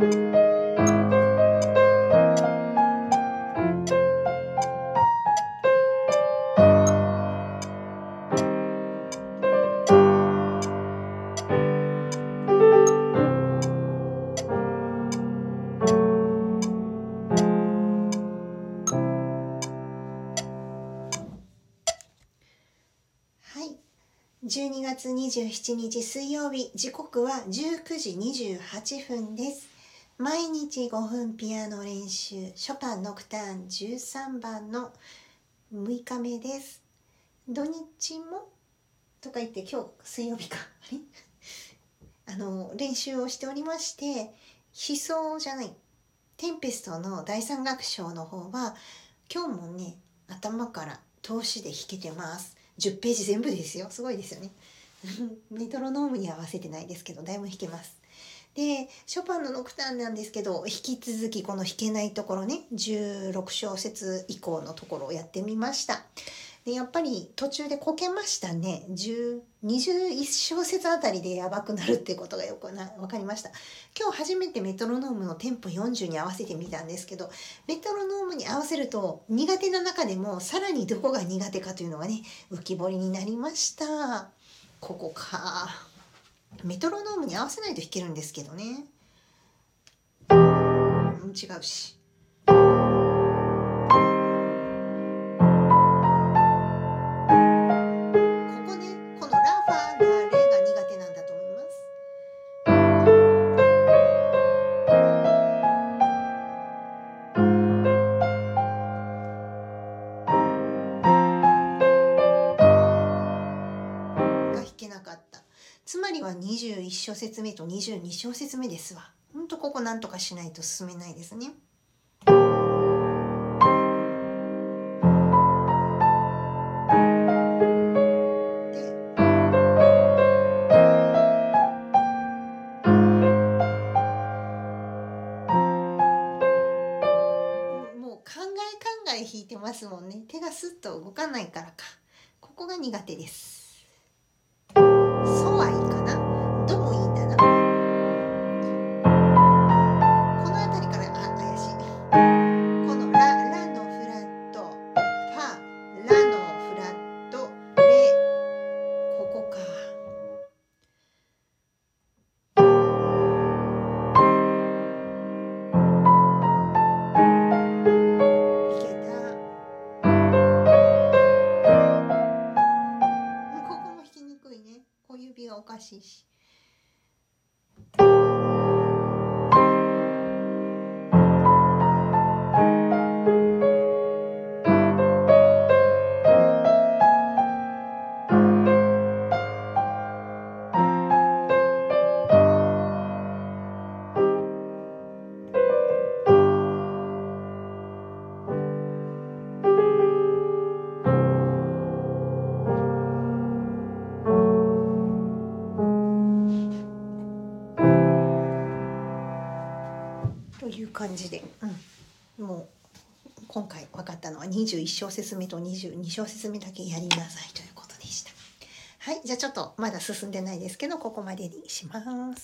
12月27日水曜日、時刻は19時28分です。毎日5分ピアノ練習、ショパンノクターン13番の6日目です。土日もとか言って今日水曜日か練習をしておりまして、テンペストの第三楽章の方は今日もね、頭から通しで弾けてます。10ページ全部ですよ。すごいですよね。メトロノームに合わせてないですけど、だいぶ弾けます。で、ショパンのノクターンなんですけど、引き続きこの弾けないところね、16小節以降のところをやってみました。で、やっぱり途中でこけましたね。21小節あたりでやばくなるっていうことがよくわかりました。今日初めてメトロノームのテンポ40に合わせてみたんですけど、メトロノームに合わせると苦手な中でもさらにどこが苦手かというのがね、浮き彫りになりました。ここか。メトロノームに合わせないと弾けるんですけどね。違うし。つまりは21小節目と22小節目ですわ。ほんとここなんとかしないと進めないですね。もう考え弾いてますもんね。手がスッと動かないからか。ここが苦手です。ソはいいかな。ドもいいんだな。この辺りから怪しい。このラのフラット、ファ、ラのフラット、レ、ここか。いけた。ここも弾きにくいね。小指がおかしいし。という感じで、もう今回分かったのは21小節目と22小節目だけやりなさいということでした。はい、じゃあちょっとまだ進んでないですけど、ここまでにします。